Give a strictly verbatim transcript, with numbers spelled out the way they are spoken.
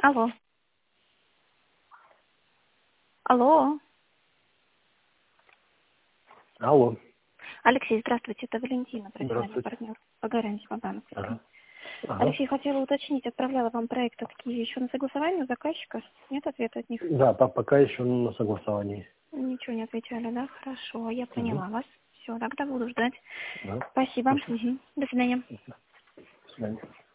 Алло. Алло. Алло. Алексей, здравствуйте, это Валентина, профессиональный Здравствуйте. партнер по гарантии по-банковски. Ага. Ага. Алексей, хотела уточнить, отправляла вам проекты такие еще на согласование у заказчика? Нет ответа от них? Да, по- пока еще на согласовании. Ничего не отвечали, да? Хорошо, я Угу. поняла вас. Все, тогда буду ждать. Да. Спасибо. Хорошо. Мгм. До свидания. До свидания.